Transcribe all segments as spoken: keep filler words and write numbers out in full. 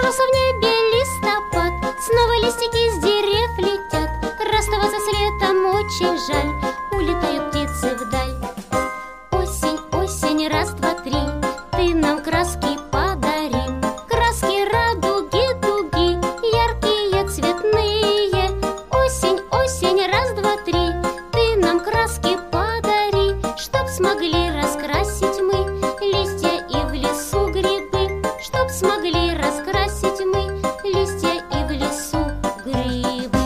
Закружился в небе листопад, снова листики с дерев летят. Расставаться с летом очень жаль, улетают птицы вдаль. Осень, осень, раз, два, три, ты нам краски подари. Краски радуги, дуги, яркие, цветные. Осень, осень, раз, два, три, ты нам краски подари, чтоб смогли раскрасить мы листья и в лесу грибы. Чтоб смогли раскрасить мы листья и в лесу грибы.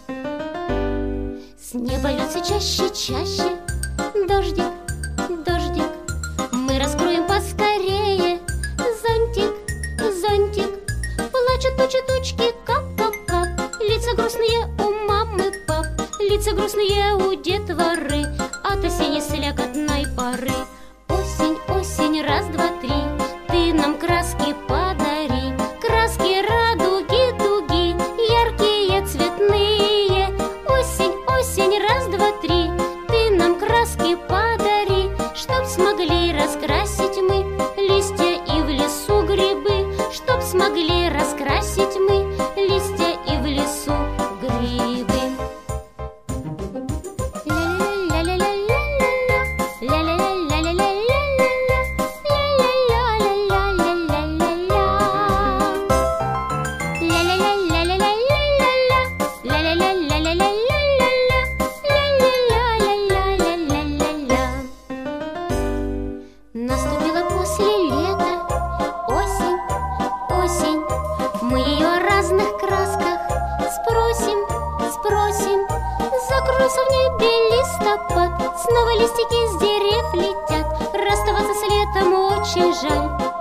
С неба льется чаще, чаще дождик, дождик. Мы раскроем поскорее зонтик, зонтик. Плачут тучи, тучки, кап, кап, кап. Лица грустные у мамы, пап, лица грустные у детворы от осени слякотной поры. Осень, осень, раз, два, три, ты нам краски подари. Краски радуги, дуги, яркие, цветные. Осень, осень, раз, два, три, ты нам краски подари, чтоб смогли раскрасить мы листья и в лесу грибы. Чтоб смогли раскрасить мы листья и в лесу грибы. Наступила после лета осень, осень. Мы ее о разных красках спросим, спросим. Закружился в небе листопад, снова листики с дерев летят. Расставаться с летом очень жаль,